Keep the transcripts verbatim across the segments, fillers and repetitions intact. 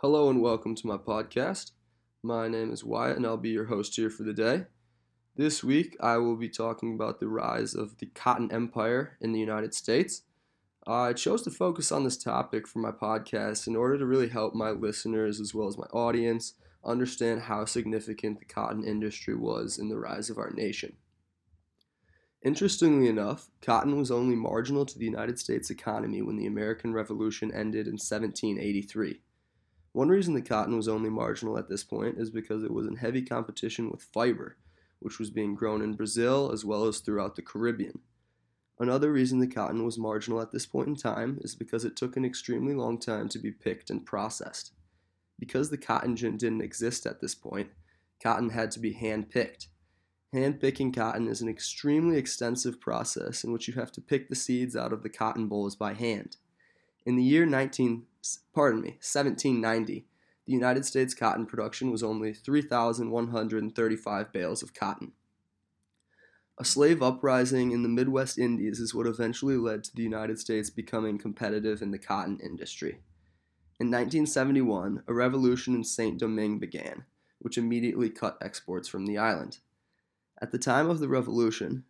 Hello and welcome to my podcast. My name is Wyatt and I'll be your host here for the day. This week I will be talking about the rise of the cotton empire in the United States. I chose to focus on this topic for my podcast in order to really help my listeners as well as my audience understand how significant the cotton industry was in the rise of our nation. Interestingly enough, cotton was only marginal to the United States economy when the American Revolution ended in seventeen eighty-three. One reason the cotton was only marginal at this point is because it was in heavy competition with fiber, which was being grown in Brazil as well as throughout the Caribbean. Another reason the cotton was marginal at this point in time is because it took an extremely long time to be picked and processed. Because the cotton gin didn't exist at this point, cotton had to be hand-picked. Hand-picking cotton is an extremely extensive process in which you have to pick the seeds out of the cotton bolls by hand. In the year nineteen, pardon me, seventeen ninety, the United States cotton production was only three thousand one hundred thirty-five bales of cotton. A slave uprising in the Midwest Indies is what eventually led to the United States becoming competitive in the cotton industry. In nineteen seventy-one, a revolution in Saint Domingue began, which immediately cut exports from the island. At the time of the revolution,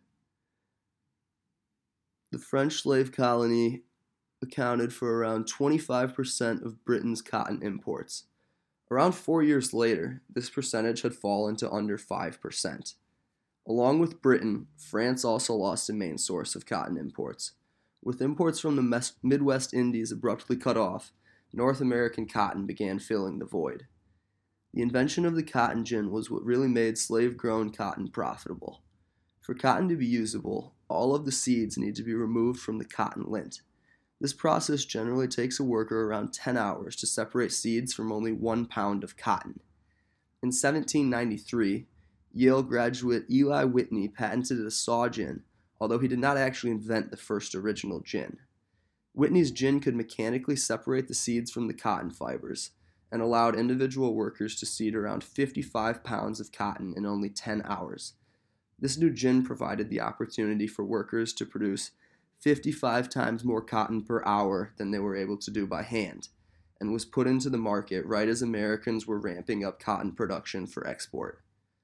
the French slave colony accounted for around twenty-five percent of Britain's cotton imports. Around four years later, this percentage had fallen to under five percent. Along with Britain, France also lost a main source of cotton imports. With imports from the Midwest Indies abruptly cut off, North American cotton began filling the void. The invention of the cotton gin was what really made slave-grown cotton profitable. For cotton to be usable, all of the seeds need to be removed from the cotton lint. This process generally takes a worker around ten hours to separate seeds from only one pound of cotton. In seventeen ninety-three, Yale graduate Eli Whitney patented a saw gin, although he did not actually invent the first original gin. Whitney's gin could mechanically separate the seeds from the cotton fibers, and allowed individual workers to seed around fifty-five pounds of cotton in only ten hours. This new gin provided the opportunity for workers to produce fifty-five times more cotton per hour than they were able to do by hand, and was put into the market right as Americans were ramping up cotton production for export.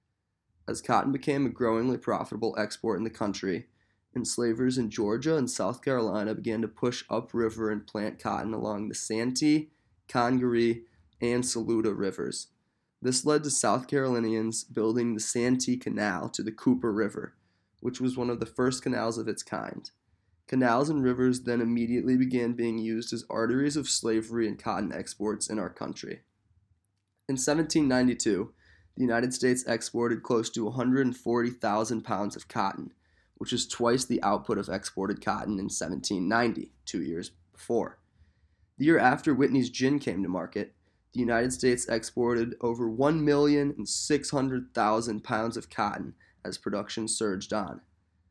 As cotton became a growingly profitable export in the country, enslavers in Georgia and South Carolina began to push upriver and plant cotton along the Santee, Congaree, and Saluda rivers. This led to South Carolinians building the Santee Canal to the Cooper River, which was one of the first canals of its kind. Canals and rivers then immediately began being used as arteries of slavery and cotton exports in our country. In seventeen ninety-two, the United States exported close to one hundred forty thousand pounds of cotton, which is twice the output of exported cotton in seventeen ninety, two years before. The year after Whitney's gin came to market, the United States exported over one million six hundred thousand pounds of cotton as production surged on.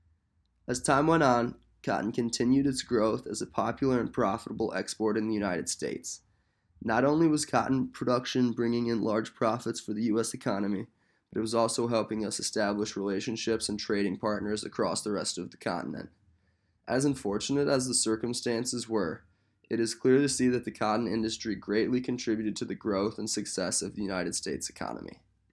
As time went on, cotton continued its growth as a popular and profitable export in the United States. Not only was cotton production bringing in large profits for the U S economy, but it was also helping us establish relationships and trading partners across the rest of the continent. As unfortunate as the circumstances were, it is clear to see that the cotton industry greatly contributed to the growth and success of the United States economy.